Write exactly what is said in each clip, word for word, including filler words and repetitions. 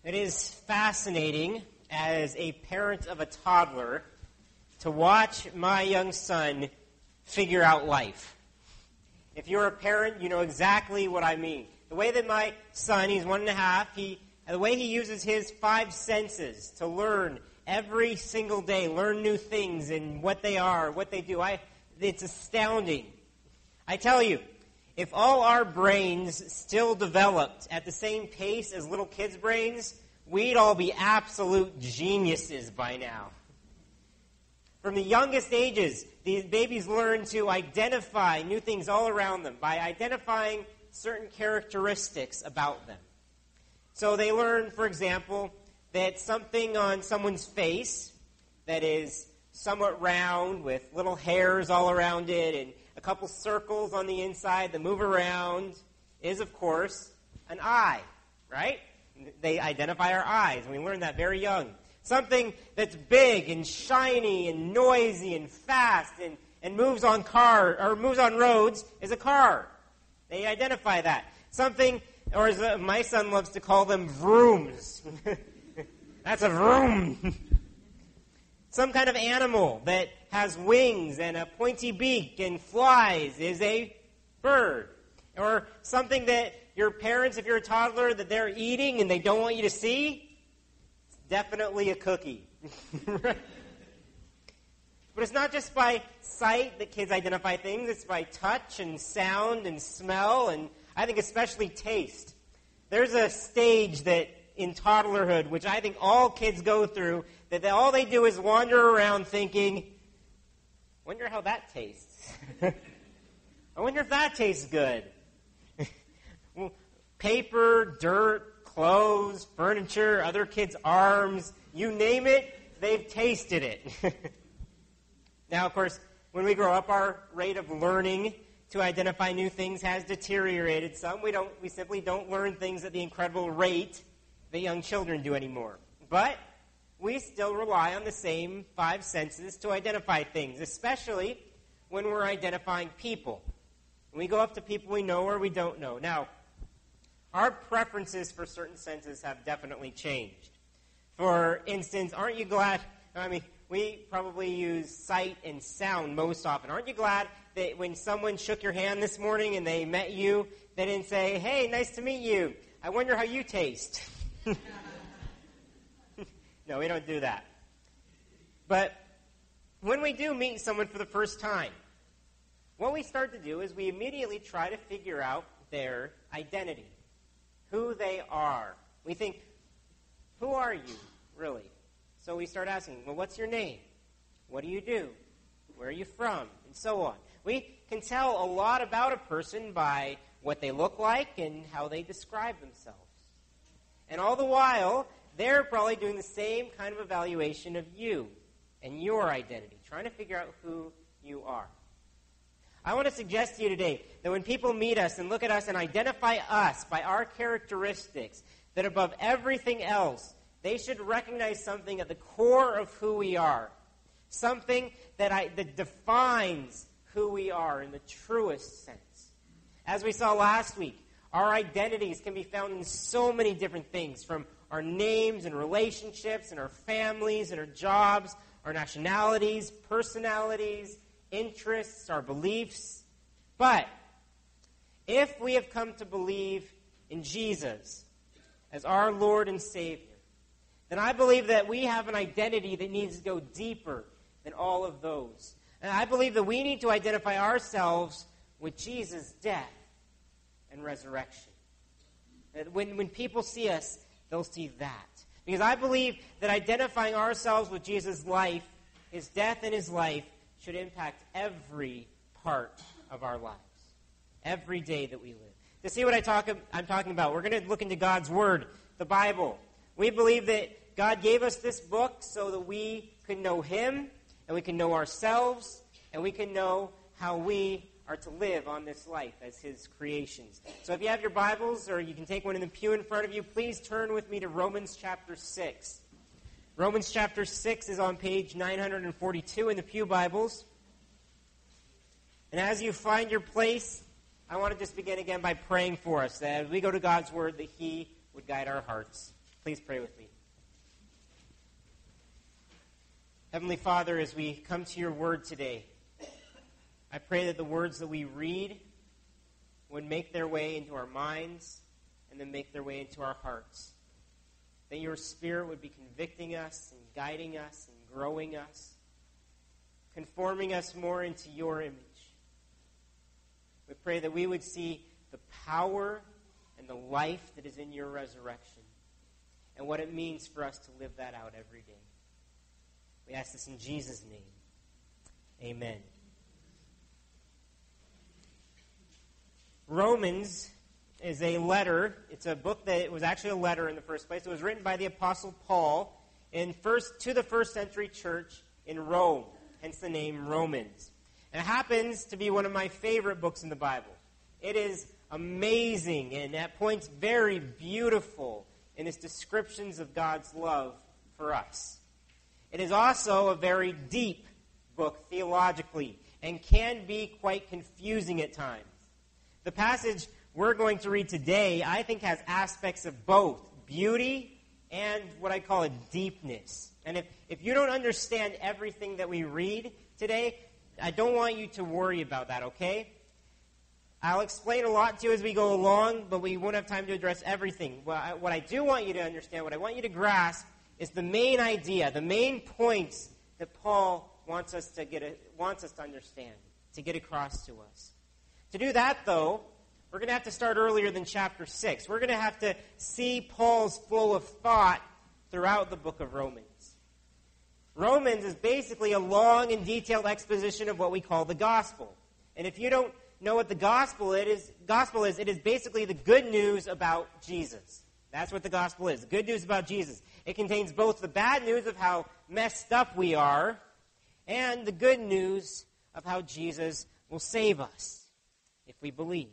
It is fascinating as a parent of a toddler to watch my young son figure out life. If you're a parent, you know exactly what I mean. The way that my son, he's one and a half, he, the way he uses his five senses to learn every single day, learn new things and what they are, what they do, I, it's astounding. I tell you, if all our brains still developed at the same pace as little kids' brains, we'd all be absolute geniuses by now. From the youngest ages, these babies learn to identify new things all around them by identifying certain characteristics about them. So they learn, for example, that something on someone's face that is somewhat round with little hairs all around it and a couple circles on the inside that move around is, of course, an eye, right? They identify our eyes, and we learn that very young. Something that's big and shiny and noisy and fast and, and moves on car or moves on roads is a car. They identify that. Something, or as uh, my son loves to call them, vrooms. That's a vroom. Some kind of animal that has wings and a pointy beak and flies is a bird. Or something that your parents, if you're a toddler, that they're eating and they don't want you to see, it's definitely a cookie. But it's not just by sight that kids identify things. It's by touch and sound and smell and I think especially taste. There's a stage that in toddlerhood, which I think all kids go through, that they, all they do is wander around thinking, wonder how that tastes. I wonder if that tastes good. Paper, dirt, clothes, furniture, other kids' arms, you name it, they've tasted it. Now, of course, when we grow up, our rate of learning to identify new things has deteriorated some. We don't, we simply don't learn things at the incredible rate that young children do anymore. But we still rely on the same five senses to identify things, especially when we're identifying people. When we go up to people we know or we don't know. Now, our preferences for certain senses have definitely changed. For instance, aren't you glad, I mean, we probably use sight and sound most often. Aren't you glad that when someone shook your hand this morning and they met you, they didn't say, hey, nice to meet you. I wonder how you taste. No, we don't do that. But when we do meet someone for the first time, what we start to do is we immediately try to figure out their identity, who they are. We think, who are you, really? So we start asking, well, what's your name? What do you do? Where are you from? And so on. We can tell a lot about a person by what they look like and how they describe themselves. And all the while, they're probably doing the same kind of evaluation of you and your identity, trying to figure out who you are. I want to suggest to you today that when people meet us and look at us and identify us by our characteristics, that above everything else, they should recognize something at the core of who we are, something that, I, that defines who we are in the truest sense. As we saw last week, our identities can be found in so many different things, from our names and relationships and our families and our jobs, our nationalities, personalities, interests, our beliefs. But if we have come to believe in Jesus as our Lord and Savior, then I believe that we have an identity that needs to go deeper than all of those. And I believe that we need to identify ourselves with Jesus' death and resurrection. That when, when people see us, they'll see that. Because I believe that identifying ourselves with Jesus' life, his death and his life, should impact every part of our lives. Every day that we live. To see what I talk, I'm talking about, we're going to look into God's Word, the Bible. We believe that God gave us this book so that we can know him, and we can know ourselves, and we can know how we are to live on this life as his creations. So if you have your Bibles, or you can take one in the pew in front of you, please turn with me to Romans chapter six. Romans chapter six is on page nine forty-two in the pew Bibles. And as you find your place, I want to just begin again by praying for us, that as we go to God's Word, that he would guide our hearts. Please pray with me. Heavenly Father, as we come to your word today, I pray that the words that we read would make their way into our minds and then make their way into our hearts. That your Spirit would be convicting us and guiding us and growing us, conforming us more into your image. We pray that we would see the power and the life that is in your resurrection and what it means for us to live that out every day. We ask this in Jesus' name. Amen. Romans is a letter. It's a book that it was actually a letter in the first place. It was written by the Apostle Paul in first to the first century church in Rome, hence the name Romans. And it happens to be one of my favorite books in the Bible. It is amazing and at points very beautiful in its descriptions of God's love for us. It is also a very deep book theologically and can be quite confusing at times. The passage we're going to read today, I think, has aspects of both beauty and what I call a deepness. And if, if you don't understand everything that we read today, I don't want you to worry about that, okay? I'll explain a lot to you as we go along, but we won't have time to address everything. What I, what I do want you to understand, what I want you to grasp, is the main idea, the main points that Paul wants us to get, a, wants us to understand, to get across to us. To do that, though, we're going to have to start earlier than chapter six. We're going to have to see Paul's flow of thought throughout the book of Romans. Romans is basically a long and detailed exposition of what we call the gospel. And if you don't know what the gospel it is, gospel is, it is basically the good news about Jesus. That's what the gospel is, the good news about Jesus. It contains both the bad news of how messed up we are and the good news of how Jesus will save us if we believe.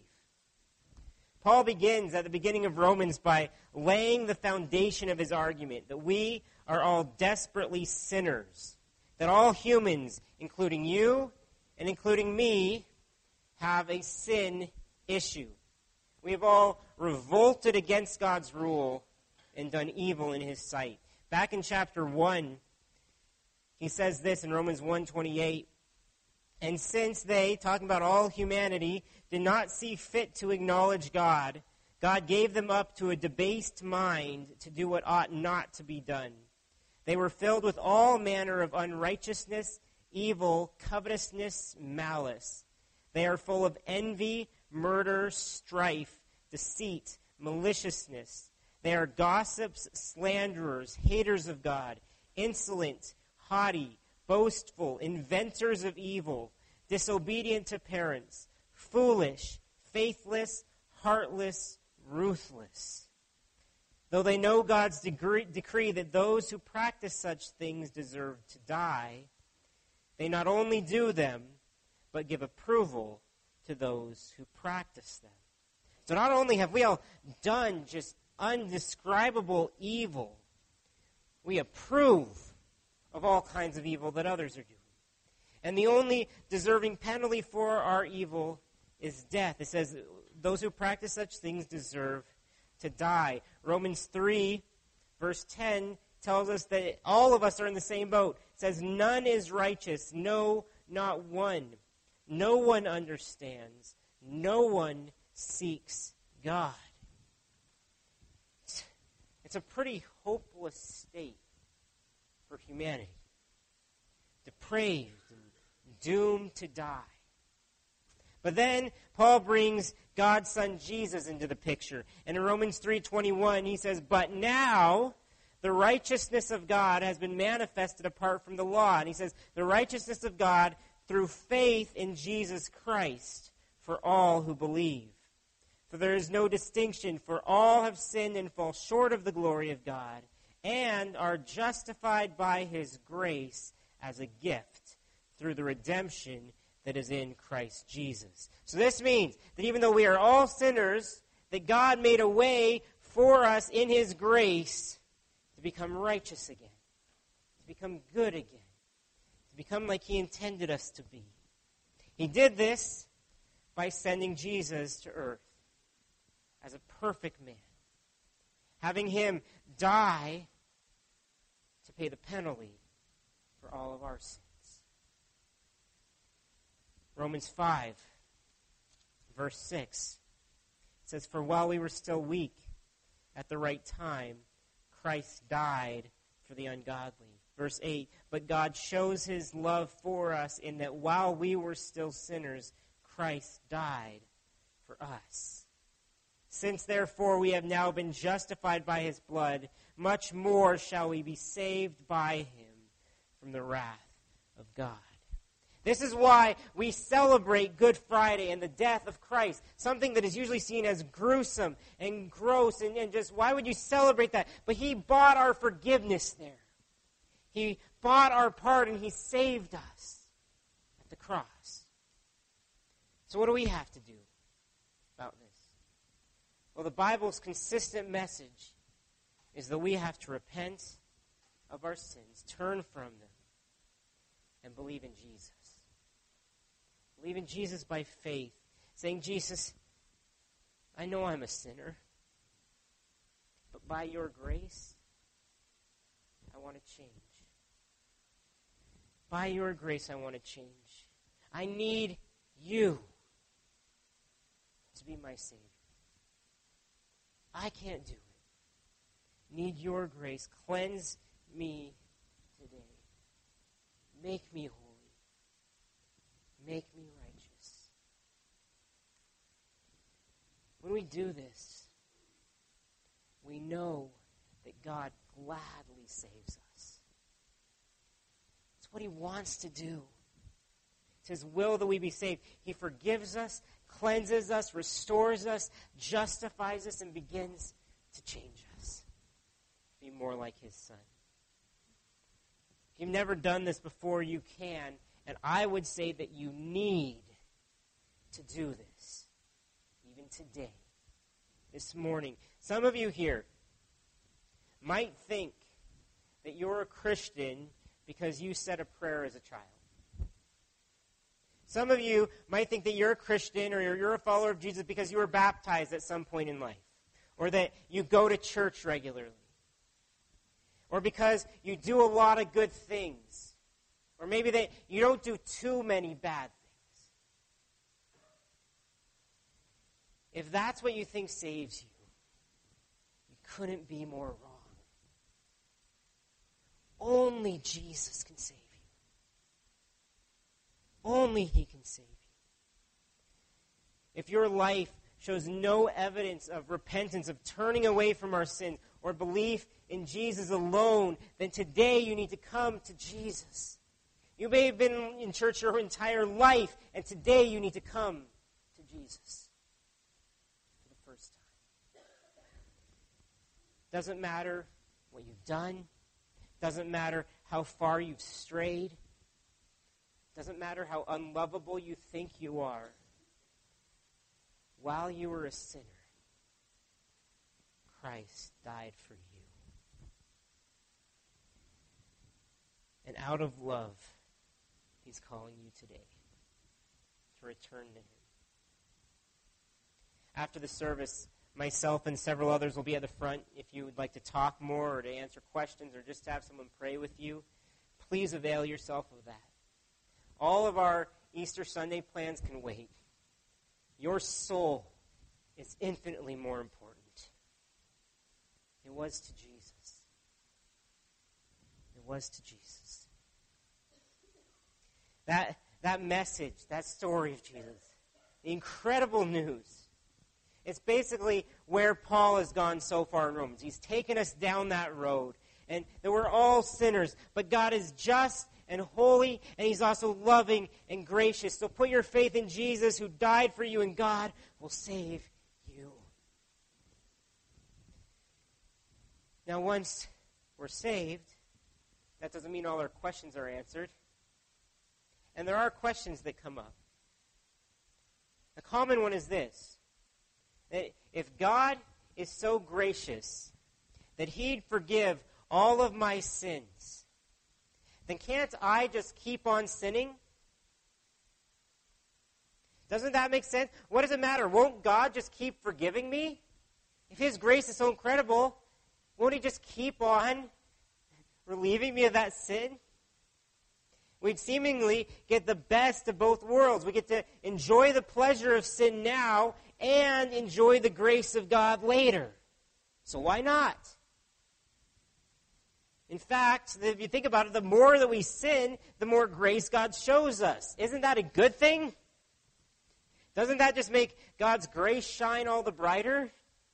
Paul begins at the beginning of Romans by laying the foundation of his argument that we are all desperately sinners, that all humans, including you and including me, have a sin issue. We have all revolted against God's rule and done evil in his sight. Back in chapter one, he says this in Romans one twenty-eight, and since they, talking about all humanity, did not see fit to acknowledge God, God gave them up to a debased mind to do what ought not to be done. They were filled with all manner of unrighteousness, evil, covetousness, malice. They are full of envy, murder, strife, deceit, maliciousness. They are gossips, slanderers, haters of God, insolent, haughty, boastful, inventors of evil, disobedient to parents, foolish, faithless, heartless, ruthless. Though they know God's degree, decree that those who practice such things deserve to die, they not only do them, but give approval to those who practice them. So not only have we all done just undescribable evil, we approve of all kinds of evil that others are doing. And the only deserving penalty for our evil is death. It says those who practice such things deserve to die. Romans three, verse ten, tells us that all of us are in the same boat. It says, none is righteous, no, not one. No one understands. No one seeks God. It's a pretty hopeless state for humanity. Depraved and doomed to die. But then Paul brings God's Son Jesus into the picture. And in Romans three twenty-one, he says, but now the righteousness of God has been manifested apart from the law. And he says, the righteousness of God through faith in Jesus Christ for all who believe. For there is no distinction, for all have sinned and fall short of the glory of God, and are justified by his grace as a gift through the redemption that is in Christ Jesus. So this means that even though we are all sinners, that God made a way for us in his grace to become righteous again, to become good again, to become like he intended us to be. He did this by sending Jesus to earth as a perfect man, having him die to pay the penalty for all of our sins. Romans five, verse six, it says, "For while we were still weak, at the right time, Christ died for the ungodly." Verse eight, "But God shows his love for us in that while we were still sinners, Christ died for us. Since therefore we have now been justified by his blood, much more shall we be saved by him from the wrath of God." This is why we celebrate Good Friday and the death of Christ, something that is usually seen as gruesome and gross, and, and just, why would you celebrate that? But he bought our forgiveness there. He bought our pardon. He saved us at the cross. So what do we have to do about this? Well, the Bible's consistent message is that we have to repent of our sins, turn from them, and believe in Jesus. Believe in Jesus by faith, saying, "Jesus, I know I'm a sinner, but by your grace, I want to change. By your grace, I want to change. I need you to be my Savior. I can't do it. Need your grace. Cleanse me today. Make me holy. Make me righteous." When we do this, we know that God gladly saves us. It's what he wants to do. It's his will that we be saved. He forgives us, cleanses us, restores us, justifies us, and begins to change us. Be more like his Son. If you've never done this before, you can. And I would say that you need to do this, even today, this morning. Some of you here might think that you're a Christian because you said a prayer as a child. Some of you might think that you're a Christian or you're a follower of Jesus because you were baptized at some point in life, or that you go to church regularly, or because you do a lot of good things. Or maybe that you don't do too many bad things. If that's what you think saves you, you couldn't be more wrong. Only Jesus can save you. Only he can save you. If your life shows no evidence of repentance, of turning away from our sin, or belief in Jesus alone, then today you need to come to Jesus. You may have been in church your entire life, and today you need to come to Jesus for the first time. Doesn't matter what you've done. Doesn't matter how far you've strayed. Doesn't matter how unlovable you think you are. While you were a sinner, Christ died for you. And out of love, he's calling you today to return to him. After the service, myself and several others will be at the front. If you would like to talk more or to answer questions or just to have someone pray with you, please avail yourself of that. All of our Easter Sunday plans can wait. Your soul is infinitely more important. It was to Jesus. It was to Jesus. That, that message, that story of Jesus, the incredible news, it's basically where Paul has gone so far in Romans. He's taken us down that road, and that we're all sinners, but God is just and holy, and he's also loving and gracious. So put your faith in Jesus, who died for you, and God will save you. Now, once we're saved, that doesn't mean all our questions are answered. And there are questions that come up. A common one is this: that if God is so gracious that he'd forgive all of my sins, then can't I just keep on sinning? Doesn't that make sense? What does it matter? Won't God just keep forgiving me? If his grace is so incredible, Won't he just keep on relieving me of that sin? We'd seemingly get the best of both worlds. We get to enjoy the pleasure of sin now and enjoy the grace of God later. So why not? In fact, if you think about it, the more that we sin, the more grace God shows us. Isn't that a good thing? Doesn't that just make God's grace shine all the brighter?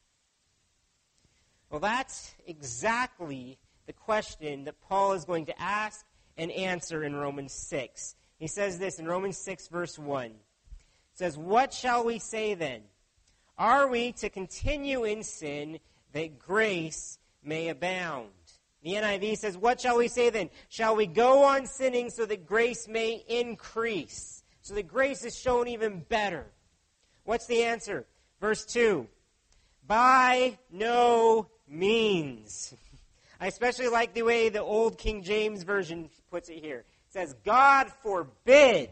Well, that's exactly the question that Paul is going to ask and answer in Romans six. He says this in Romans six, verse one. It says, "What shall we say then? Are we to continue in sin that grace may abound?" The N I V says, "What shall we say then? Shall we go on sinning so that grace may increase?" So that grace is shown even better. What's the answer? Verse two. By no means. I especially like the way the old King James Version puts it here. It says, God forbid.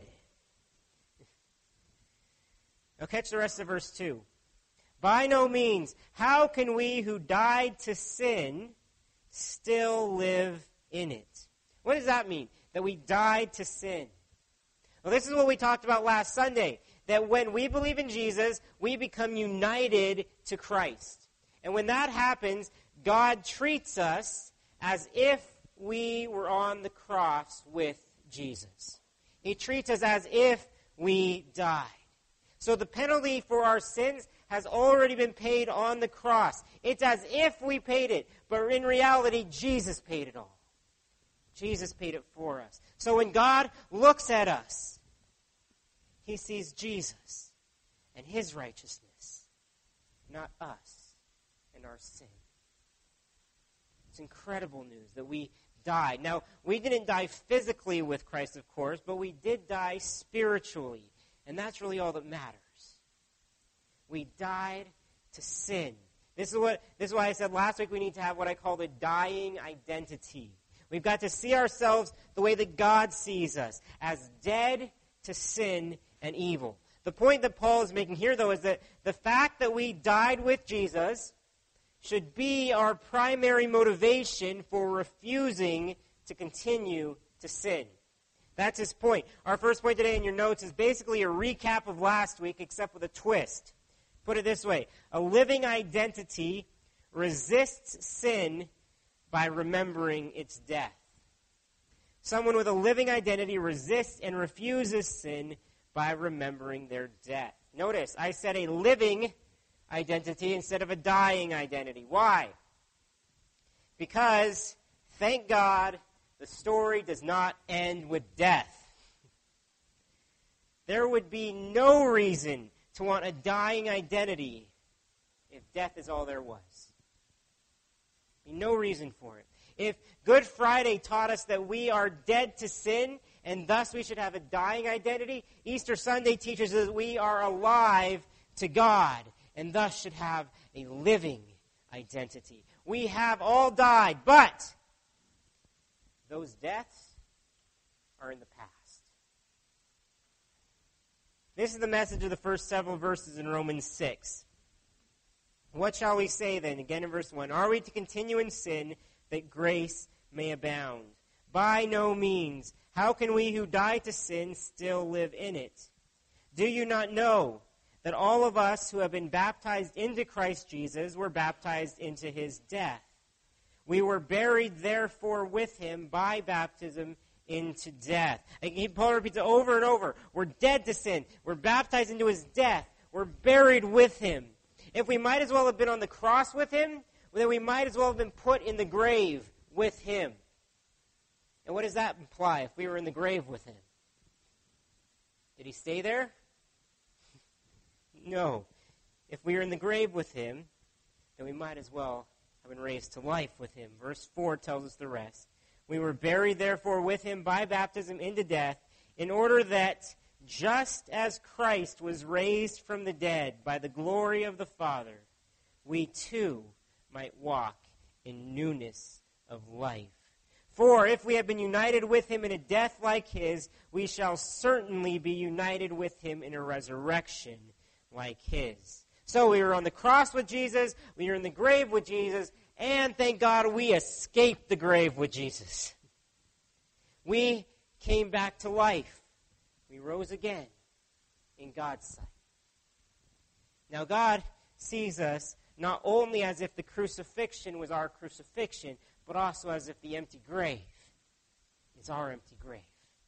Now catch the rest of verse two. By no means. How can we who died to sin still live in it? What does that mean? That we died to sin. Well, this is what we talked about last Sunday. That when we believe in Jesus, we become united to Christ. And when that happens, God treats us as if we were on the cross with Jesus. He treats us as if we died. So the penalty for our sins has already been paid on the cross. It's as if we paid it, but in reality, Jesus paid it all. Jesus paid it for us. So when God looks at us, he sees Jesus and his righteousness, not us and our sin. It's incredible news that we died. Now, we didn't die physically with Christ, of course, but we did die spiritually. And that's really all that matters. We died to sin. This is what this is why I said last week we need to have what I call the dying identity. We've got to see ourselves the way that God sees us, as dead to sin and evil. The point that Paul is making here, though, is that the fact that we died with Jesus should be our primary motivation for refusing to continue to sin. That's his point. Our first point today in your notes is basically a recap of last week, except with a twist. Put it this way. A living identity resists sin by remembering its death. Someone with a living identity resists and refuses sin by remembering their death. Notice, I said a living identity instead of a dying identity. Why? Because, thank God, the story does not end with death. There would be no reason to want a dying identity if death is all there was. No reason for it. If Good Friday taught us that we are dead to sin and thus we should have a dying identity, Easter Sunday teaches us that we are alive to God and thus should have a living identity. We have all died, but those deaths are in the past. This is the message of the first several verses in Romans six. What shall we say then? Again in verse one. Are we to continue in sin that grace may abound? By no means. How can we who die to sin still live in it? Do you not know that all of us who have been baptized into Christ Jesus were baptized into his death? We were buried, therefore, with him by baptism into death. Paul repeats it over and over. We're dead to sin. We're baptized into his death. We're buried with him. If we might as well have been on the cross with him, then we might as well have been put in the grave with him. And what does that imply if we were in the grave with him? Did he stay there? No. If we were in the grave with him, then we might as well have been raised to life with him. Verse four tells us the rest. We were buried, therefore, with him by baptism into death, in order that, just as Christ was raised from the dead by the glory of the Father, we too might walk in newness of life. For if we have been united with him in a death like his, we shall certainly be united with him in a resurrection like his. So we were on the cross with Jesus, we were in the grave with Jesus, And thank God we escaped the grave with Jesus. We came back to life. We rose again in God's sight. Now God sees us not only as if the crucifixion was our crucifixion, but also as if the empty grave is our empty grave.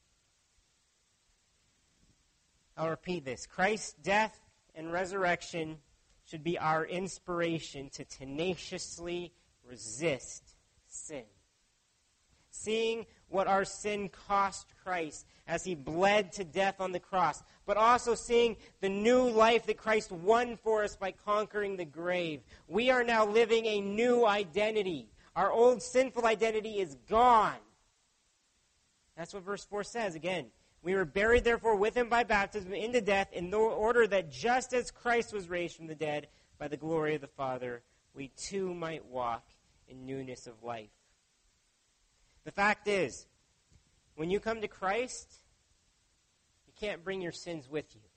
I'll repeat this. Christ's death and resurrection should be our inspiration to tenaciously resist sin. Seeing what our sin cost Christ as he bled to death on the cross, but also seeing the new life that Christ won for us by conquering the grave. We are now living a new identity. Our old sinful identity is gone. That's what verse four says. Again, we were buried, therefore, with him by baptism into death, in order that just as Christ was raised from the dead by the glory of the Father, we too might walk in newness of life. The fact is, when you come to Christ, you can't bring your sins with you.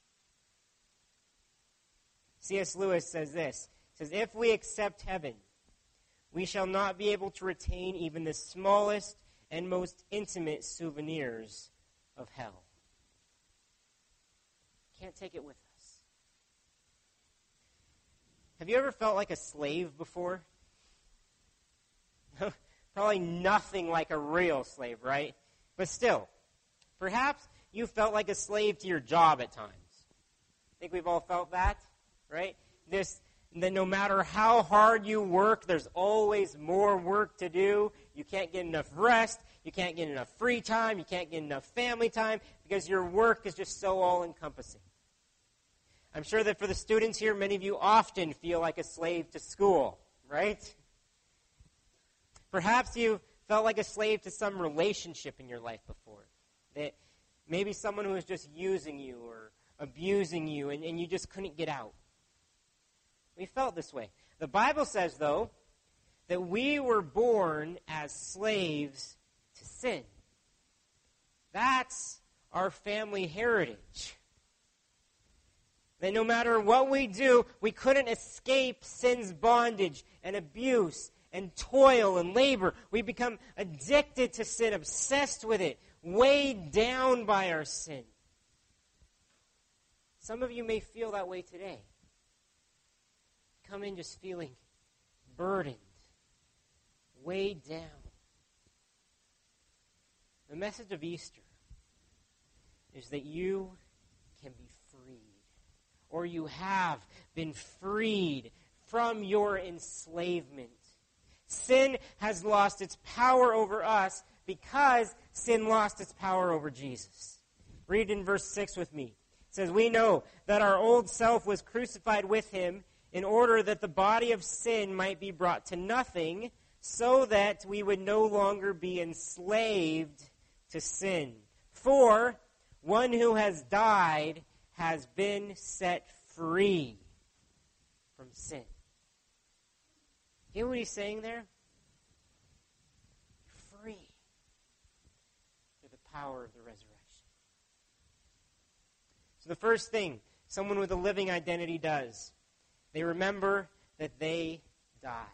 C S Lewis says this. He says, if we accept heaven, we shall not be able to retain even the smallest and most intimate souvenirs of hell. Can't take it with us. Have you ever felt like a slave before? Probably nothing like a real slave, right? But still, perhaps you felt like a slave to your job at times. I think we've all felt that, right? This, that no matter how hard you work, there's always more work to do. You can't get enough rest. You can't get enough free time. You can't get enough family time because your work is just so all-encompassing. I'm sure that for the students here, many of you often feel like a slave to school, right? Perhaps you felt like a slave to some relationship in your life before. That maybe someone who was just using you or abusing you and, and you just couldn't get out. We felt this way. The Bible says, though, that we were born as slaves to sin. That's our family heritage. That no matter what we do, we couldn't escape sin's bondage and abuse and toil and labor. We become addicted to sin, obsessed with it, weighed down by our sin. Some of you may feel that way today. Come in just feeling burdened, weighed down. The message of Easter is that you can be freed, or you have been freed from your enslavement. Sin has lost its power over us because sin lost its power over Jesus. Read in verse six with me. It says, we know that our old self was crucified with him in order that the body of sin might be brought to nothing, so that we would no longer be enslaved to sin. For one who has died has been set free from sin. Hear what he's saying there? Free through the power of the resurrection. So the first thing someone with a living identity does, they remember that they died.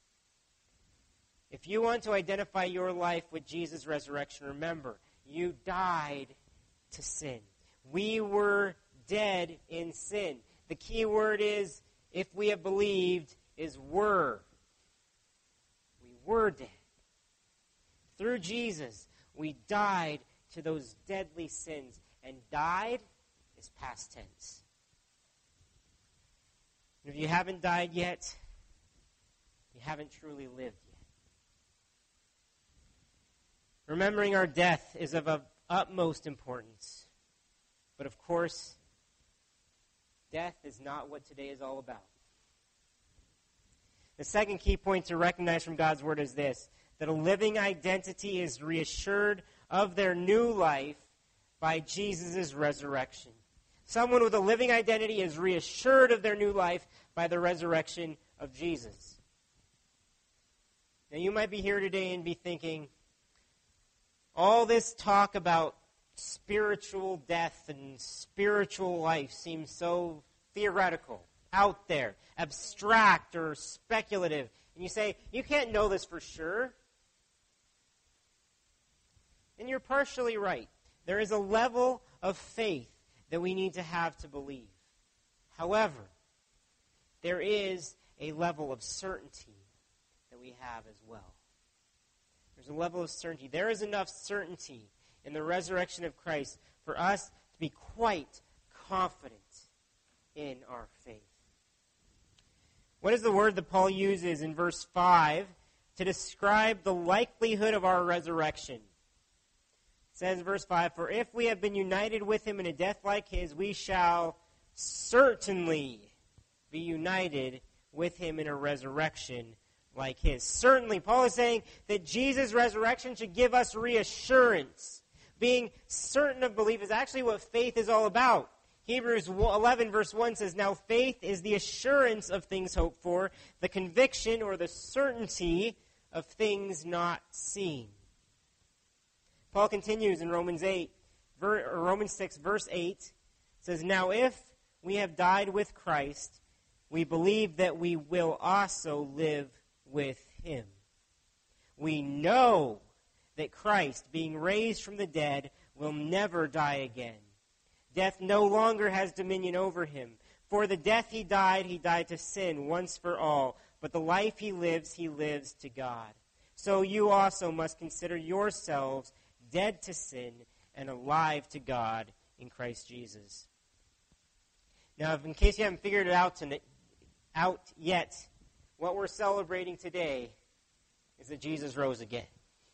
If you want to identify your life with Jesus' resurrection, remember, you died to sin. We were dead in sin. The key word is, if we have believed, is were. We were dead. Through Jesus, we died to those deadly sins. And died is past tense. If you haven't died yet, you haven't truly lived yet. Remembering our death is of, of utmost importance. But of course, death is not what today is all about. The second key point to recognize from God's Word is this, that a living identity is reassured of their new life by Jesus' resurrection. Someone with a living identity is reassured of their new life by the resurrection of Jesus. Now, you might be here today and be thinking, all this talk about spiritual death and spiritual life seems so theoretical, out there, abstract, or speculative. And you say, you can't know this for sure. And you're partially right. There is a level of faith that we need to have to believe. However, there is a level of certainty that we have as well. There's a level of certainty. There is enough certainty in the resurrection of Christ for us to be quite confident in our faith. What is the word that Paul uses in verse five to describe the likelihood of our resurrection? It says in verse five, "For if we have been united with him in a death like his, we shall certainly be united with him in a resurrection like his." Certainly, Paul is saying that Jesus' resurrection should give us reassurance. Being certain of belief is actually what faith is all about. Hebrews eleven verse one says, "Now faith is the assurance of things hoped for, the conviction or the certainty of things not seen." Paul continues in Romans eight, ver, or Romans six, verse eight, says, "Now if we have died with Christ, we believe that we will also live with him. We know that Christ, being raised from the dead, will never die again. Death no longer has dominion over him. For the death he died, he died to sin once for all. But the life he lives, he lives to God. So you also must consider yourselves dead to sin and alive to God in Christ Jesus." Now, in case you haven't figured it out, to, out yet, what we're celebrating today is that Jesus rose again.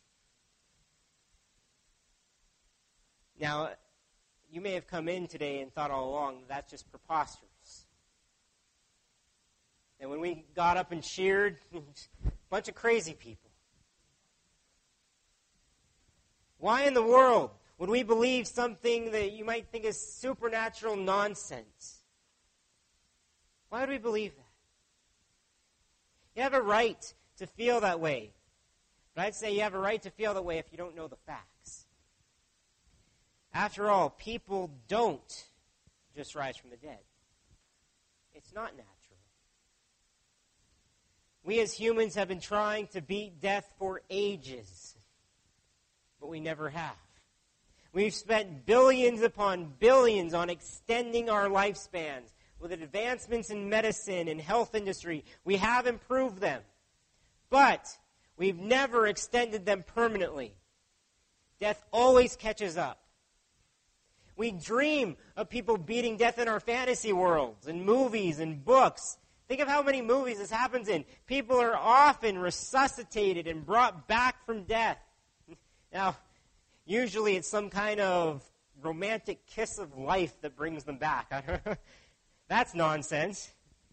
Now, you may have come in today and thought all along that that's just preposterous. And when we got up and cheered, a bunch of crazy people. Why in the world would we believe something that you might think is supernatural nonsense? Why would we believe that? You have a right to feel that way. But I'd say you have a right to feel that way if you don't know the facts. After all, people don't just rise from the dead. It's not natural. We as humans have been trying to beat death for ages, but we never have. We've spent billions upon billions on extending our lifespans. With advancements in medicine and health industry, we have improved them. But we've never extended them permanently. Death always catches up. We dream of people beating death in our fantasy worlds, in movies and books. Think of how many movies this happens in. People are often resuscitated and brought back from death. Now, usually it's some kind of romantic kiss of life that brings them back. That's nonsense.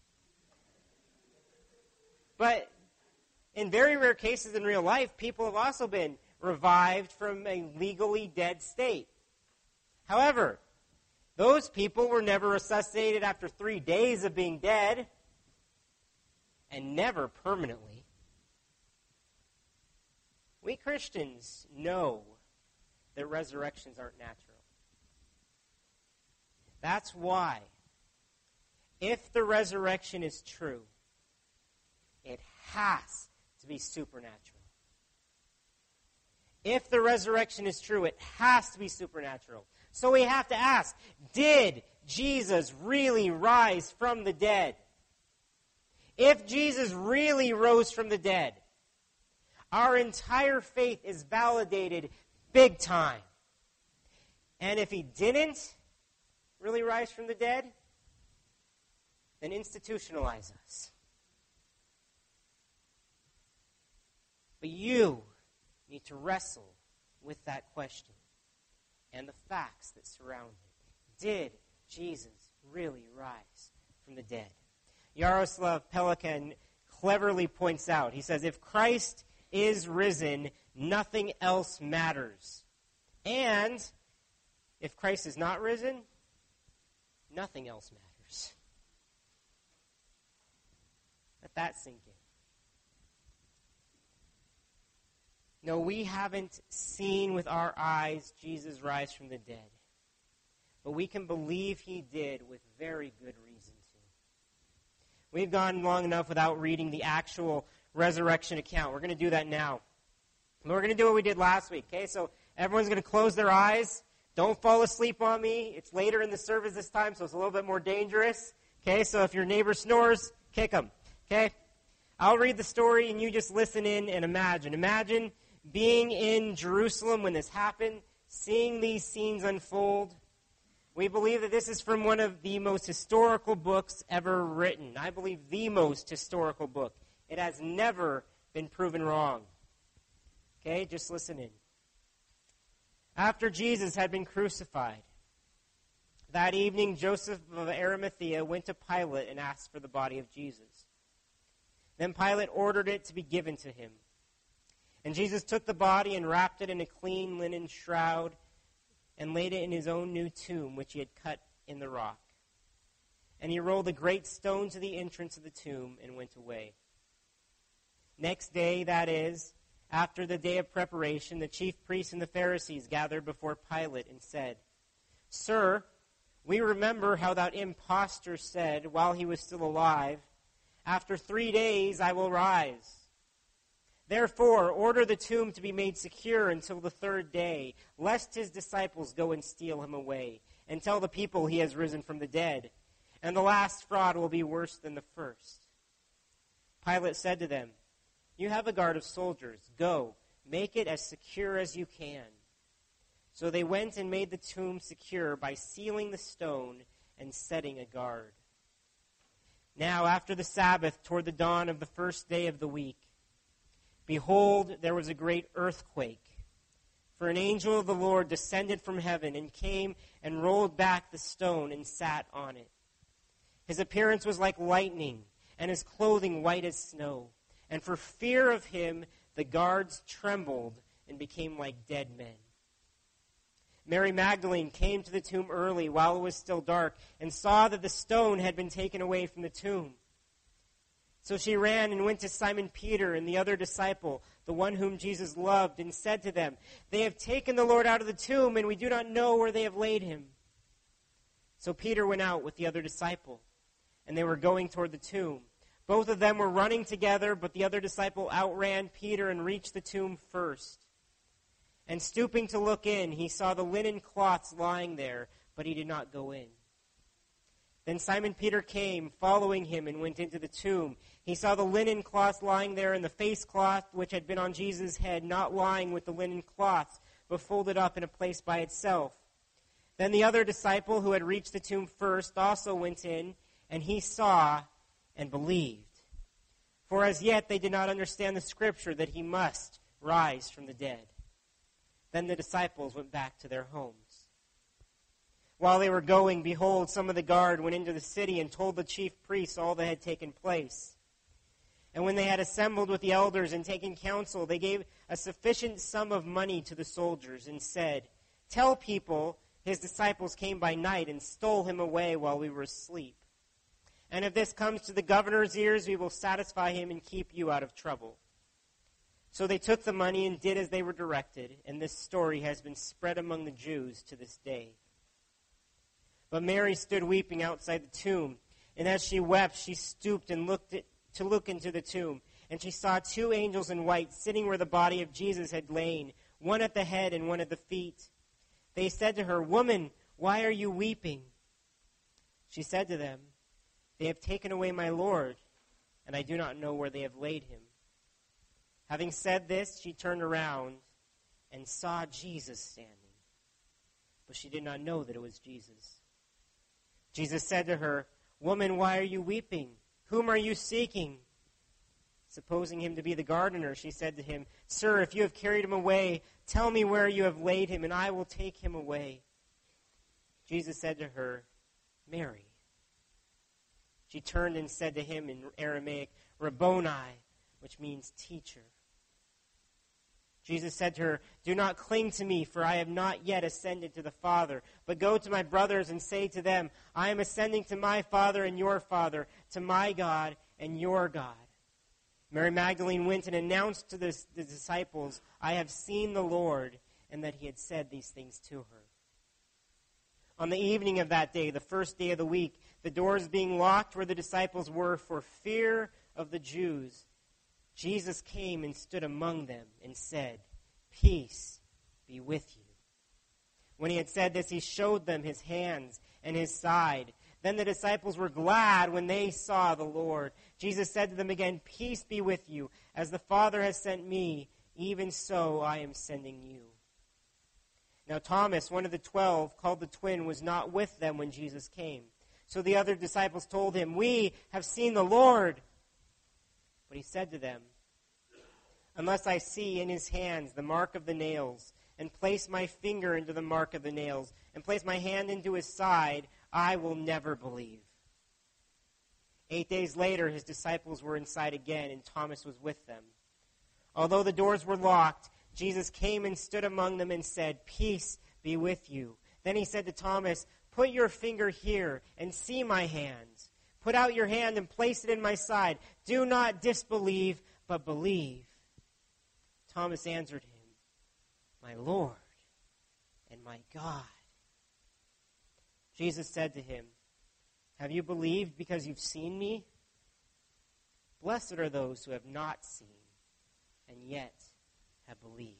But in very rare cases in real life, people have also been revived from a legally dead state. However, those people were never resuscitated after three days of being dead, and never permanently. We Christians know that resurrections aren't natural. That's why, if the resurrection is true, it has to be supernatural. If the resurrection is true, it has to be supernatural. So we have to ask, did Jesus really rise from the dead? If Jesus really rose from the dead, our entire faith is validated big time. And if he didn't really rise from the dead, then institutionalize us. But you need to wrestle with that question and the facts that surround it. Did Jesus really rise from the dead? Yaroslav Pelikan cleverly points out, he says, if Christ is risen, nothing else matters. And if Christ is not risen, nothing else matters. Let that sink in. No, we haven't seen with our eyes Jesus rise from the dead. But we can believe he did with very good reason to. We've gone long enough without reading the actual resurrection account. We're going to do that now. And we're going to do what we did last week, okay? So everyone's going to close their eyes. Don't fall asleep on me. It's later in the service this time, so it's a little bit more dangerous. Okay, so if your neighbor snores, kick him. Okay? I'll read the story, and you just listen in and imagine. Imagine being in Jerusalem when this happened, seeing these scenes unfold. We believe that this is from one of the most historical books ever written. I believe the most historical book. It has never been proven wrong. Okay, just listen in. After Jesus had been crucified, that evening Joseph of Arimathea went to Pilate and asked for the body of Jesus. Then Pilate ordered it to be given to him. And Jesus took the body and wrapped it in a clean linen shroud and laid it in his own new tomb, which he had cut in the rock. And he rolled a great stone to the entrance of the tomb and went away. Next day, that is, after the day of preparation, the chief priests and the Pharisees gathered before Pilate and said, "Sir, we remember how that impostor said while he was still alive, 'After three days I will rise.' Therefore, order the tomb to be made secure until the third day, lest his disciples go and steal him away, and tell the people he has risen from the dead. And the last fraud will be worse than the first." Pilate said to them, "You have a guard of soldiers. Go, make it as secure as you can." So they went and made the tomb secure by sealing the stone and setting a guard. Now, after the Sabbath, toward the dawn of the first day of the week, behold, there was a great earthquake. For an angel of the Lord descended from heaven and came and rolled back the stone and sat on it. His appearance was like lightning, and his clothing white as snow. And for fear of him, the guards trembled and became like dead men. Mary Magdalene came to the tomb early while it was still dark and saw that the stone had been taken away from the tomb. So she ran and went to Simon Peter and the other disciple, the one whom Jesus loved, and said to them, "They have taken the Lord out of the tomb, and we do not know where they have laid him." So Peter went out with the other disciple, and they were going toward the tomb. Both of them were running together, but the other disciple outran Peter and reached the tomb first. And stooping to look in, he saw the linen cloths lying there, but he did not go in. Then Simon Peter came, following him, and went into the tomb. He saw the linen cloths lying there, and the face cloth which had been on Jesus' head, not lying with the linen cloths, but folded up in a place by itself. Then the other disciple, who had reached the tomb first, also went in, and he saw and believed. For as yet they did not understand the scripture that he must rise from the dead. Then the disciples went back to their homes. While they were going, behold, some of the guard went into the city and told the chief priests all that had taken place. And when they had assembled with the elders and taken counsel, they gave a sufficient sum of money to the soldiers and said, "Tell people his disciples came by night and stole him away while we were asleep. And if this comes to the governor's ears, we will satisfy him and keep you out of trouble." So they took the money and did as they were directed, and this story has been spread among the Jews to this day. But Mary stood weeping outside the tomb, and as she wept, she stooped and looked at, to look into the tomb, and she saw two angels in white sitting where the body of Jesus had lain, one at the head and one at the feet. They said to her, "Woman, why are you weeping?" She said to them, "They have taken away my Lord, and I do not know where they have laid him." Having said this, she turned around and saw Jesus standing, but she did not know that it was Jesus. Jesus said to her, "Woman, why are you weeping? Whom are you seeking?" Supposing him to be the gardener, she said to him, "Sir, if you have carried him away, tell me where you have laid him, and I will take him away." Jesus said to her, "Mary." She turned and said to him in Aramaic, "Rabboni," which means teacher. Jesus said to her, "Do not cling to me, for I have not yet ascended to the Father. But go to my brothers and say to them, I am ascending to my Father and your Father, to my God and your God." Mary Magdalene went and announced to the, the disciples, "I have seen the Lord," and that he had said these things to her. On the evening of that day, the first day of the week, the doors being locked where the disciples were for fear of the Jews, Jesus came and stood among them and said, "Peace be with you." When he had said this, he showed them his hands and his side. Then the disciples were glad when they saw the Lord. Jesus said to them again, "Peace be with you. As the Father has sent me, even so I am sending you." Now Thomas, one of the twelve, called the twin, was not with them when Jesus came. So the other disciples told him, "We have seen the Lord." But he said to them, "Unless I see in his hands the mark of the nails, and place my finger into the mark of the nails, and place my hand into his side, I will never believe." Eight days later, his disciples were inside again, and Thomas was with them. Although the doors were locked, Jesus came and stood among them and said, "Peace be with you." Then he said to Thomas, "Put your finger here and see my hands. Put out your hand and place it in my side. Do not disbelieve, but believe." Thomas answered him, "My Lord and my God." Jesus said to him, "Have you believed because you've seen me? Blessed are those who have not seen and yet have believed."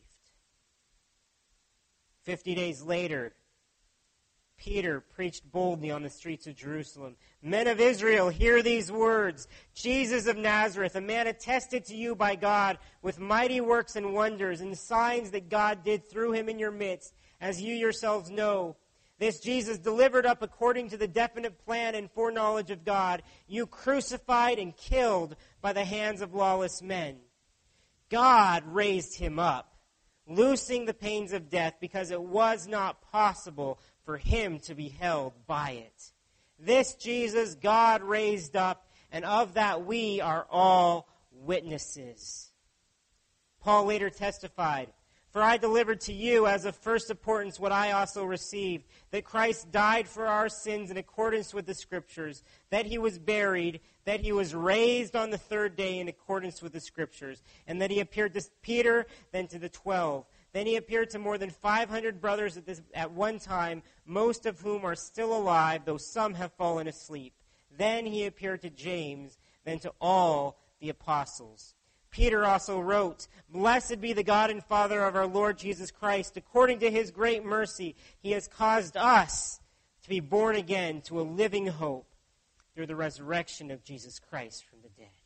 Fifty days later, Peter preached boldly on the streets of Jerusalem. "Men of Israel, hear these words. Jesus of Nazareth, a man attested to you by God with mighty works and wonders and signs that God did through him in your midst, as you yourselves know. This Jesus delivered up according to the definite plan and foreknowledge of God, you crucified and killed by the hands of lawless men. God raised him up, loosing the pains of death, because it was not possible for him to be held by it. This Jesus God raised up, and of that we are all witnesses." Paul later testified, "For I delivered to you as of first importance what I also received, that Christ died for our sins in accordance with the Scriptures, that he was buried, that he was raised on the third day in accordance with the Scriptures, and that he appeared to Peter, then to the twelve. Then he appeared to more than five hundred brothers at, this, at one time, most of whom are still alive, though some have fallen asleep. Then he appeared to James, then to all the apostles." Peter also wrote, "Blessed be the God and Father of our Lord Jesus Christ. According to his great mercy, he has caused us to be born again to a living hope through the resurrection of Jesus Christ from the dead."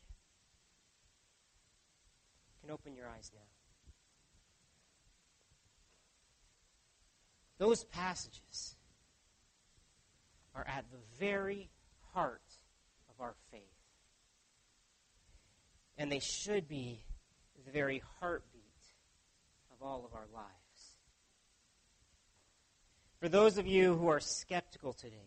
You can open your eyes now. Those passages are at the very heart of our faith. And they should be the very heartbeat of all of our lives. For those of you who are skeptical today,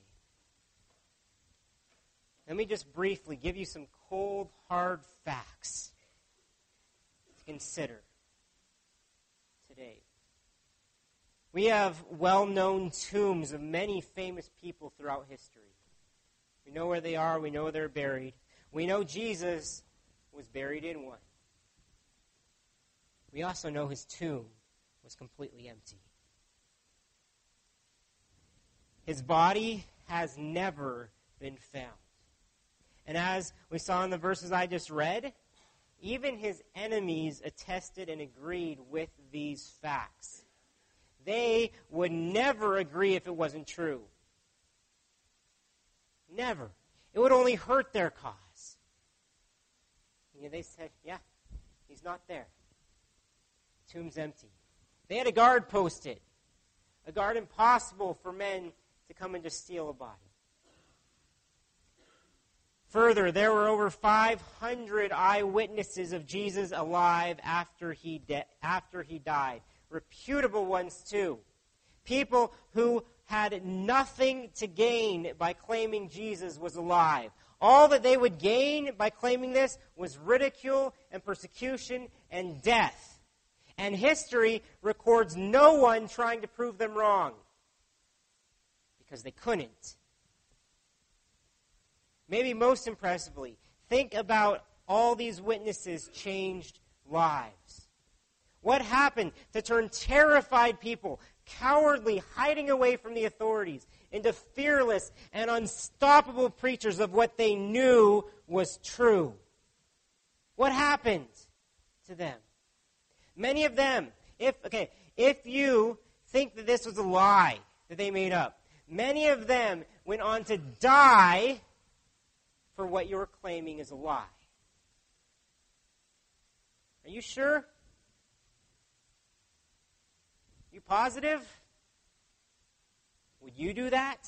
let me just briefly give you some cold, hard facts to consider today. We have well-known tombs of many famous people throughout history. We know where they are. We know they're buried. We know Jesus was buried in one. We also know his tomb was completely empty. His body has never been found. And as we saw in the verses I just read, even his enemies attested and agreed with these facts. They would never agree if it wasn't true. Never. It would only hurt their cause. You know, they said, yeah, he's not there. The tomb's empty. They had a guard posted. A guard impossible for men to come and just steal a body. Further, there were over five hundred eyewitnesses of Jesus alive after he, de- after he died. Reputable ones, too. People who had nothing to gain by claiming Jesus was alive. All that they would gain by claiming this was ridicule and persecution and death. And history records no one trying to prove them wrong, because they couldn't. Maybe most impressively, think about all these witnesses changed lives. What happened to turn terrified people, cowardly, hiding away from the authorities, into fearless and unstoppable preachers of what they knew was true? What happened? to them. Many of them, if okay, if you think that this was a lie that they made up, many of them went on to die for what you're claiming is a lie. Are you sure? You positive? Would you do that?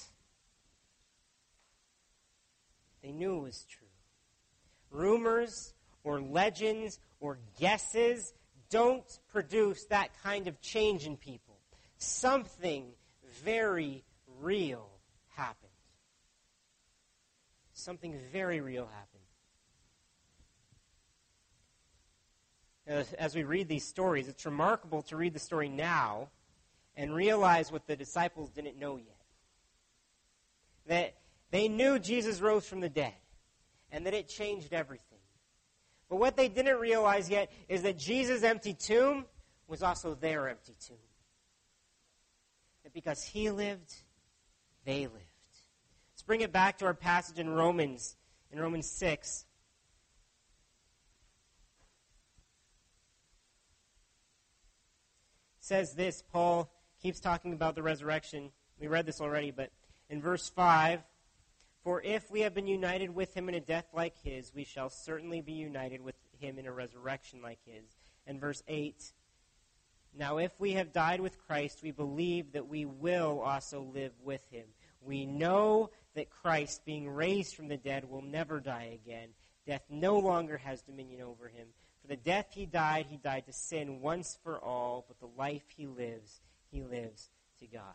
They knew it was true. Rumors or legends or guesses don't produce that kind of change in people. Something very real happened. Something very real happened. As we read these stories, it's remarkable to read the story now and realize what the disciples didn't know yet. That they knew Jesus rose from the dead and that it changed everything. But what they didn't realize yet is that Jesus' empty tomb was also their empty tomb. That because he lived, they lived. Let's bring it back to our passage in Romans, in Romans six. It says this, Paul keeps talking about the resurrection. We read this already, but in verse five, for if we have been united with him in a death like his, we shall certainly be united with him in a resurrection like his. And verse eight, now if we have died with Christ, we believe that we will also live with him. We know that Christ, being raised from the dead, will never die again. Death no longer has dominion over him. For the death he died, he died to sin once for all, but the life he lives, he lives to God.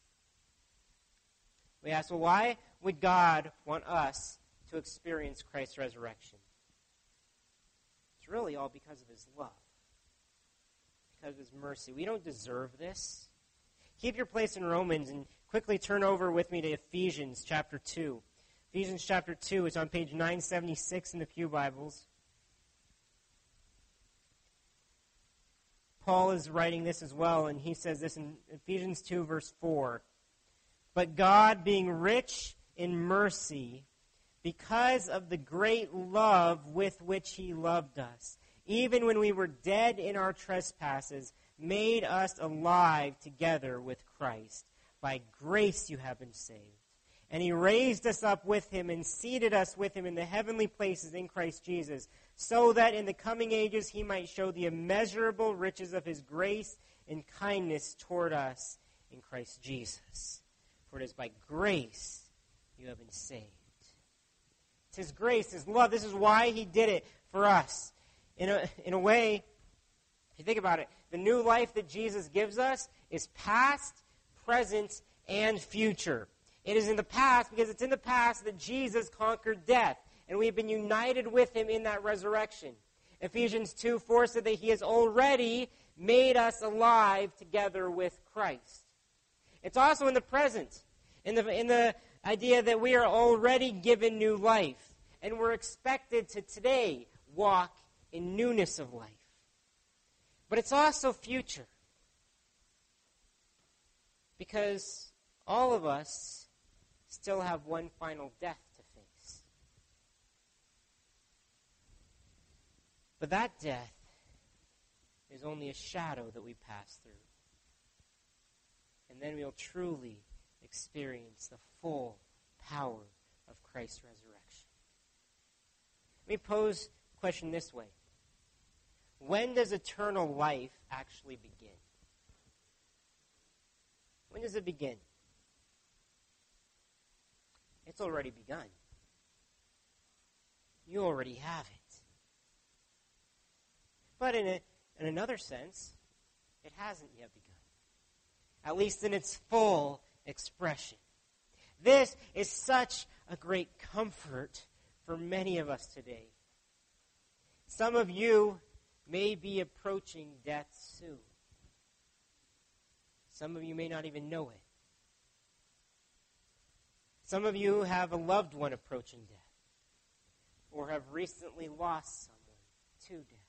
We ask, well, why would God want us to experience Christ's resurrection? It's really all because of his love, because of his mercy. We don't deserve this. Keep your place in Romans and quickly turn over with me to Ephesians chapter two. Ephesians chapter two is on page nine seventy-six in the Pew Bibles. Paul is writing this as well, and he says this in Ephesians two, verse four. But God, being rich in mercy, because of the great love with which he loved us, even when we were dead in our trespasses, made us alive together with Christ. By grace you have been saved. And he raised us up with him and seated us with him in the heavenly places in Christ Jesus, so that in the coming ages he might show the immeasurable riches of his grace and kindness toward us in Christ Jesus. For it is by grace you have been saved. It's his grace, his love. This is why he did it for us. In a, in a way, if you think about it, the new life that Jesus gives us is past, present, and future. It is in the past because it's in the past that Jesus conquered death, and we have been united with him in that resurrection. Ephesians two four said that he has already made us alive together with Christ. It's also in the present, in the, in the idea that we are already given new life, and we're expected to today walk in newness of life. But it's also future, because all of us still have one final death to face. But that death is only a shadow that we pass through. And then we'll truly experience the full power of Christ's resurrection. Let me pose the question this way. When does eternal life actually begin? When does it begin? It's already begun. You already have it. But in, a, in another sense, it hasn't yet begun. At least in its full expression. This is such a great comfort for many of us today. Some of you may be approaching death soon. Some of you may not even know it. Some of you have a loved one approaching death, or have recently lost someone to death.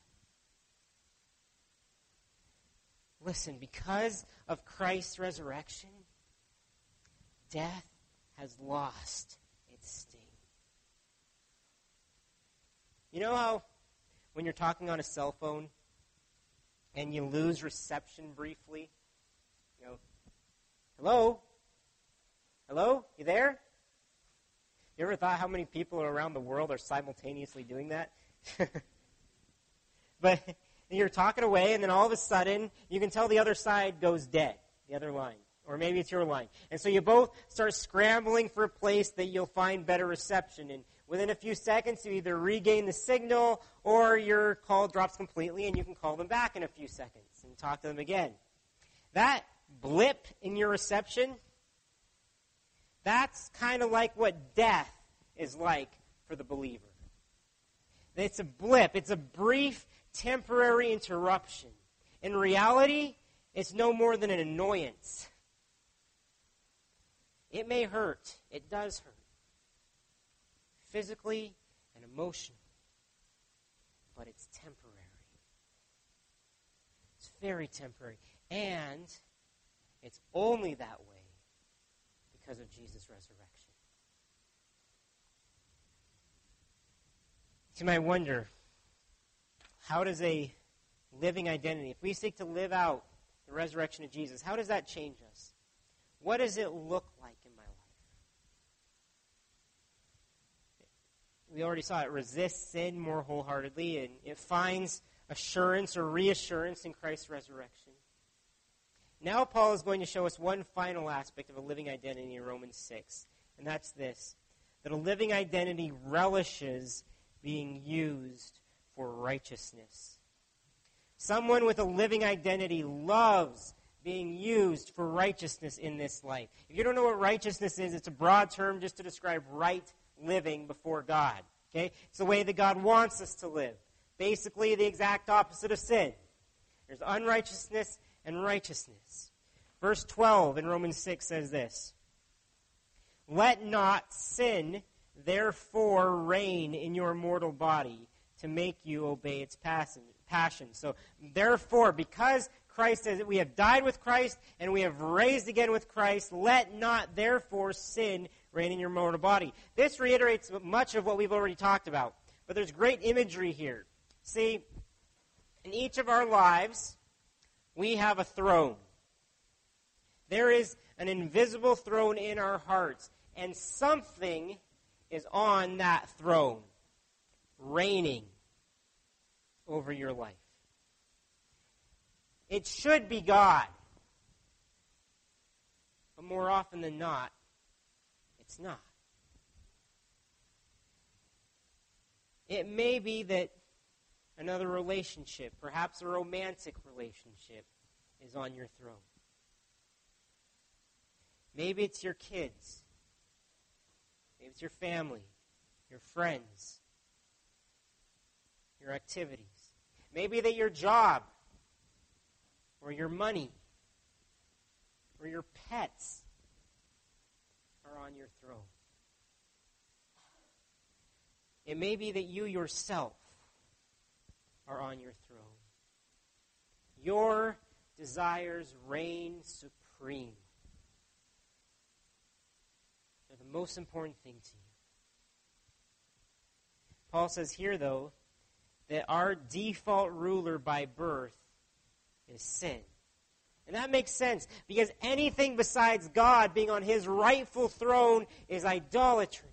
Listen, because of Christ's resurrection, death has lost its sting. You know how when you're talking on a cell phone and you lose reception briefly. You know, hello? Hello? You there? You ever thought how many people around the world are simultaneously doing that? But you're talking away, and then all of a sudden, you can tell the other side goes dead, the other line. Or maybe it's your line. And so you both start scrambling for a place that you'll find better reception. And within a few seconds, you either regain the signal, or your call drops completely, and you can call them back in a few seconds and talk to them again. That blip in your reception, that's kind of like what death is like for the believer. It's a blip. It's a brief, temporary interruption. In reality, it's no more than an annoyance. It may hurt. It does hurt. Physically and emotionally. But it's temporary. It's very temporary. And it's only that way because of Jesus' resurrection. You might wonder, how does a living identity, if we seek to live out the resurrection of Jesus, how does that change us? What does it look like in my life? We already saw it resists sin more wholeheartedly, and it finds assurance or reassurance in Christ's resurrection. Now Paul is going to show us one final aspect of a living identity in Romans six, and that's this, that a living identity relishes being used for righteousness. Someone with a living identity loves being used for righteousness in this life. If you don't know what righteousness is, it's a broad term just to describe right living before God. Okay? It's the way that God wants us to live. Basically, the exact opposite of sin. There's unrighteousness and righteousness. Verse twelve in Romans six says this, "Let not sin therefore reign in your mortal body to make you obey its passion." So, therefore, because Christ says that we have died with Christ and we have raised again with Christ, let not therefore sin reign in your mortal body. This reiterates much of what we've already talked about, but there's great imagery here. See, in each of our lives, we have a throne. There is an invisible throne in our hearts, and something is on that throne, reigning over your life. It should be God. But more often than not, it's not. It may be that another relationship, perhaps a romantic relationship, is on your throne. Maybe it's your kids. Maybe it's your family, your friends, your activities. Maybe that your job, or your money, or your pets are on your throne. It may be that you yourself are on your throne. Your desires reign supreme. They're the most important thing to you. Paul says here, though, that our default ruler by birth is sin. And that makes sense, because anything besides God being on his rightful throne is idolatry.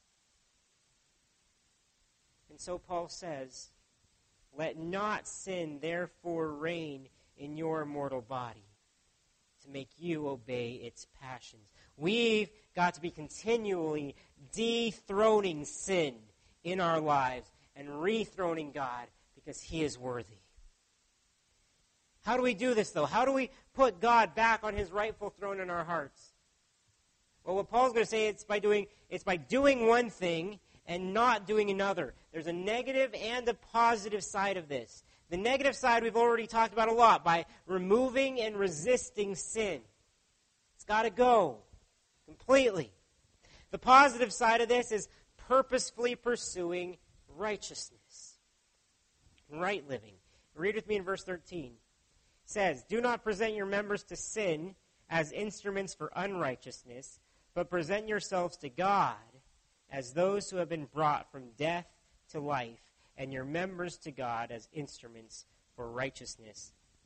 And so Paul says, let not sin therefore reign in your mortal body to make you obey its passions. We've got to be continually dethroning sin in our lives and rethroning God because he is worthy. How do we do this, though? How do we put God back on his rightful throne in our hearts? Well, what Paul's going to say, it's by doing it's by doing one thing and not doing another. There's a negative and a positive side of this. The negative side we've already talked about a lot, by removing and resisting sin. It's got to go completely. The positive side of this is purposefully pursuing righteousness, right living. Read with me in verse thirteen. It says, "Do not present your members to sin as instruments for unrighteousness, but present yourselves to God as those who have been brought from death to life, and your members to God as instruments for righteousness."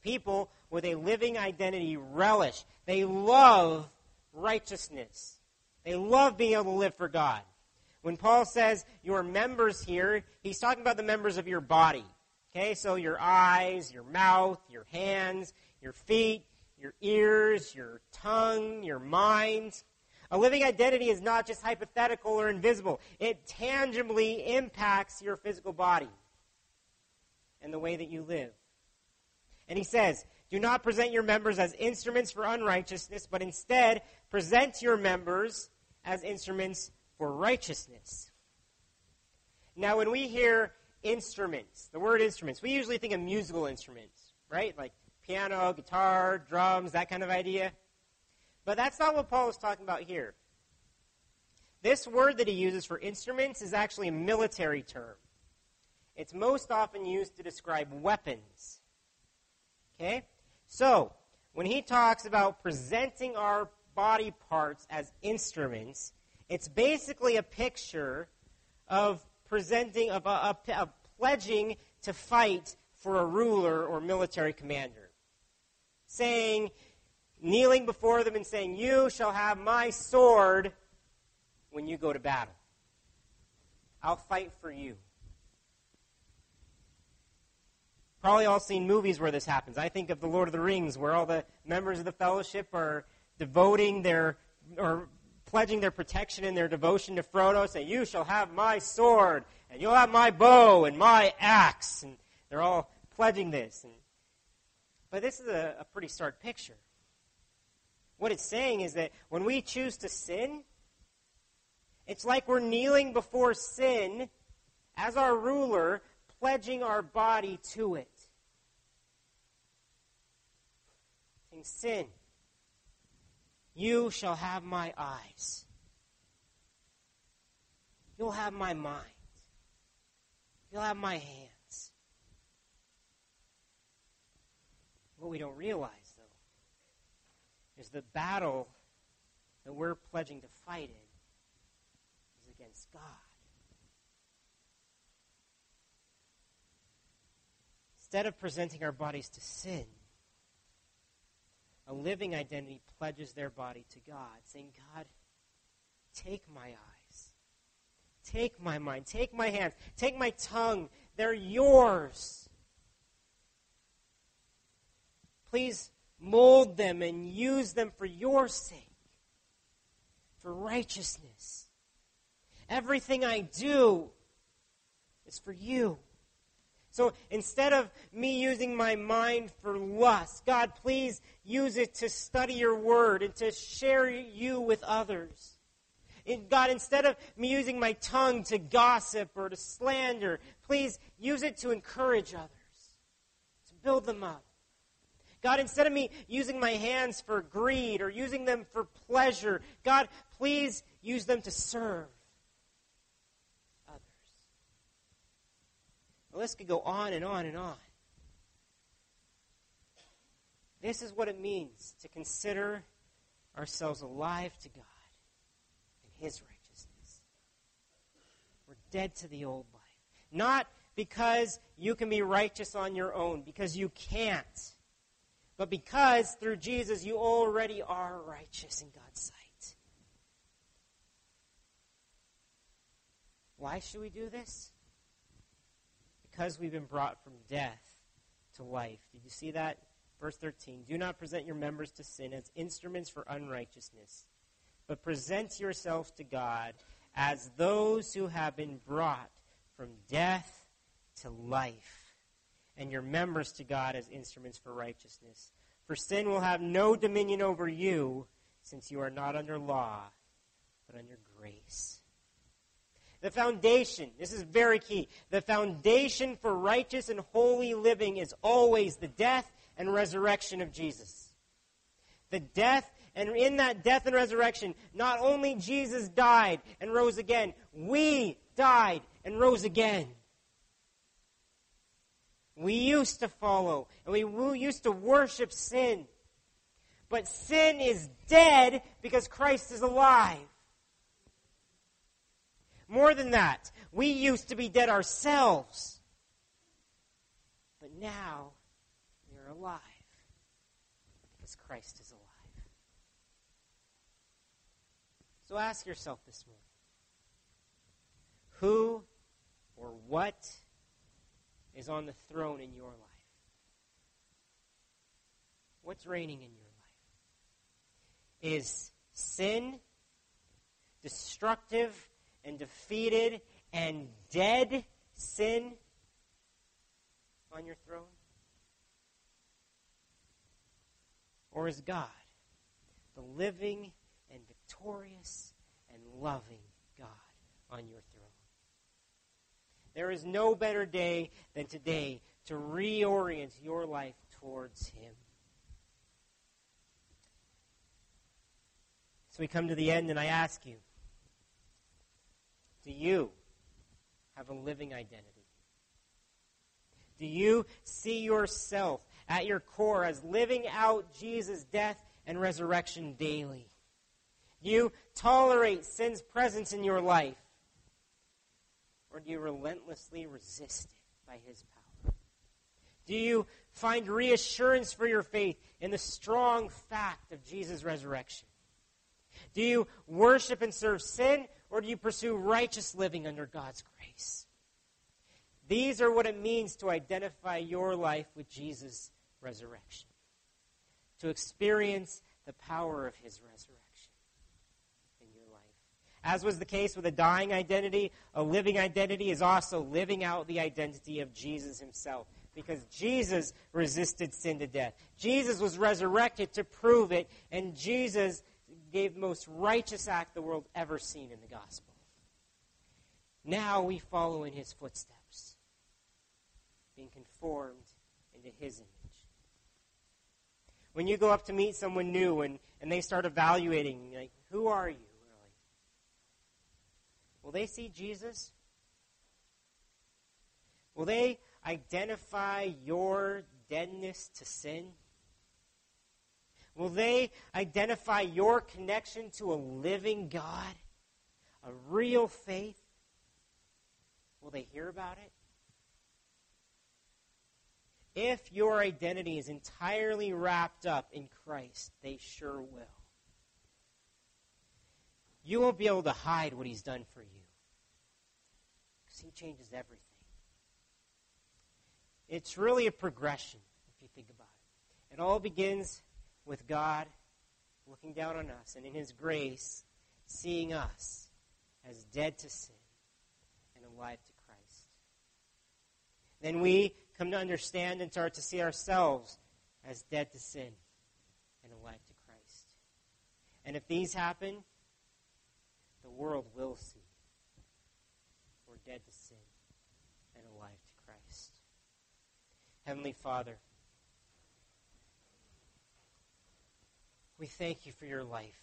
People with a living identity relish. They love righteousness. They love being able to live for God. When Paul says your members here, he's talking about the members of your body. Okay, so your eyes, your mouth, your hands, your feet, your ears, your tongue, your mind. A living identity is not just hypothetical or invisible. It tangibly impacts your physical body and the way that you live. And he says, do not present your members as instruments for unrighteousness, but instead present your members as instruments for righteousness. Now, when we hear instruments, the word instruments, we usually think of musical instruments, right? Like piano, guitar, drums, that kind of idea. But that's not what Paul is talking about here. This word that he uses for instruments is actually a military term. It's most often used to describe weapons. Okay? So, when he talks about presenting our body parts as instruments, it's basically a picture of presenting, of, a, a, of pledging to fight for a ruler or military commander. Saying, kneeling before them and saying, you shall have my sword when you go to battle. I'll fight for you. Probably all seen movies where this happens. I think of The Lord of the Rings, where all the members of the fellowship are devoting their, or pledging their protection and their devotion to Frodo, say, you shall have my sword, and you'll have my bow and my axe. And they're all pledging this. And, but this is a, a pretty stark picture. What it's saying is that when we choose to sin, it's like we're kneeling before sin as our ruler, pledging our body to it. Saying, sin, you shall have my eyes. You'll have my mind. You'll have my hands. What we don't realize, though, is the battle that we're pledging to fight in is against God. Instead of presenting our bodies to sin, a living identity pledges their body to God, saying, God, take my eyes, take my mind, take my hands, take my tongue. They're yours. Please mold them and use them for your sake, for righteousness. Everything I do is for you. So instead of me using my mind for lust, God, please use it to study your word and to share you with others. And God, instead of me using my tongue to gossip or to slander, please use it to encourage others, to build them up. God, instead of me using my hands for greed or using them for pleasure, God, please use them to serve. The list could go on and on and on. This is what it means to consider ourselves alive to God and His righteousness. We're dead to the old life. Not because you can be righteous on your own, because you can't, but because through Jesus you already are righteous in God's sight. Why should we do this? Because we've been brought from death to life. Did you see that? Verse thirteen, do not present your members to sin as instruments for unrighteousness, but present yourselves to God as those who have been brought from death to life, and your members to God as instruments for righteousness. For sin will have no dominion over you, since you are not under law, but under grace. The foundation, this is very key, the foundation for righteous and holy living is always the death and resurrection of Jesus. The death, and in that death and resurrection, not only Jesus died and rose again, we died and rose again. We used to follow, and we used to worship sin. But sin is dead because Christ is alive. More than that, we used to be dead ourselves. But now, we are are alive because Christ is alive. So ask yourself this morning, who or what is on the throne in your life? What's reigning in your life? Is sin destructive and defeated and dead sin on your throne? Or is God the living and victorious and loving God on your throne? There is no better day than today to reorient your life towards Him. So we come to the end, and I ask you, do you have a living identity? Do you see yourself at your core as living out Jesus' death and resurrection daily? Do you tolerate sin's presence in your life? Or do you relentlessly resist it by His power? Do you find reassurance for your faith in the strong fact of Jesus' resurrection? Do you worship and serve sin, or do you pursue righteous living under God's grace? These are what it means to identify your life with Jesus' resurrection, to experience the power of His resurrection. As was the case with a dying identity, a living identity is also living out the identity of Jesus Himself. Because Jesus resisted sin to death. Jesus was resurrected to prove it, and Jesus gave the most righteous act the world ever seen in the gospel. Now we follow in His footsteps, being conformed into His image. When you go up to meet someone new and, and they start evaluating, like, who are you? Will they see Jesus? Will they identify your deadness to sin? Will they identify your connection to a living God, a real faith? Will they hear about it? If your identity is entirely wrapped up in Christ, they sure will. You won't be able to hide what He's done for you, because He changes everything. It's really a progression, if you think about it. It all begins with God looking down on us, and in His grace, seeing us as dead to sin and alive to Christ. Then we come to understand and start to see ourselves as dead to sin and alive to Christ. And if these happen, the world will see we're dead to sin and alive to Christ. Heavenly Father, we thank You for Your life.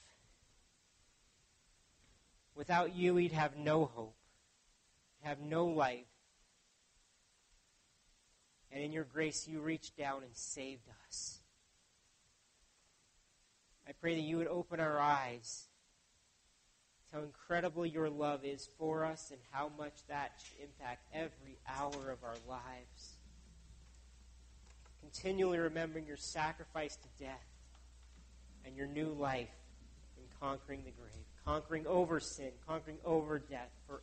Without You, we'd have no hope, have no life. And in Your grace, You reached down and saved us. I pray that You would open our eyes how incredible Your love is for us and how much that should impact every hour of our lives. Continually remembering Your sacrifice to death and Your new life in conquering the grave, conquering over sin, conquering over death forever.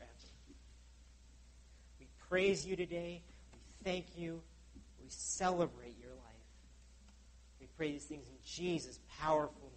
We praise You today. We thank You. We celebrate Your life. We pray these things in Jesus' powerful name.